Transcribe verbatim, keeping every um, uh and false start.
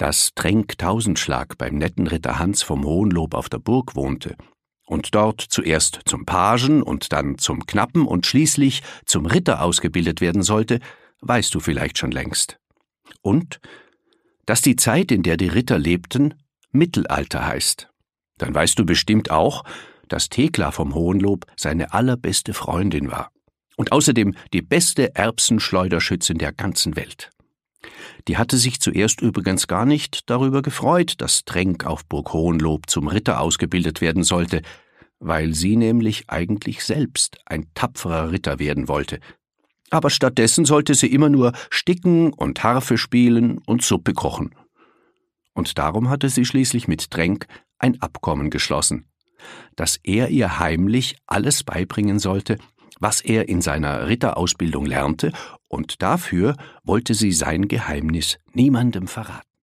dass Tränk Tausendschlag beim netten Ritter Hans vom Hohenlob auf der Burg wohnte und dort zuerst zum Pagen und dann zum Knappen und schließlich zum Ritter ausgebildet werden sollte, weißt du vielleicht schon längst. Und dass die Zeit, in der die Ritter lebten, Mittelalter heißt. Dann weißt du bestimmt auch, dass Thekla vom Hohenlob seine allerbeste Freundin war und außerdem die beste Erbsenschleuderschützin der ganzen Welt. Die hatte sich zuerst übrigens gar nicht darüber gefreut, dass Tränk auf Burg Hohenlob zum Ritter ausgebildet werden sollte, weil sie nämlich eigentlich selbst ein tapferer Ritter werden wollte. Aber stattdessen sollte sie immer nur sticken und Harfe spielen und Suppe kochen. Und darum hatte sie schließlich mit Tränk ein Abkommen geschlossen, dass er ihr heimlich alles beibringen sollte, was er in seiner Ritterausbildung lernte, und dafür wollte sie sein Geheimnis niemandem verraten.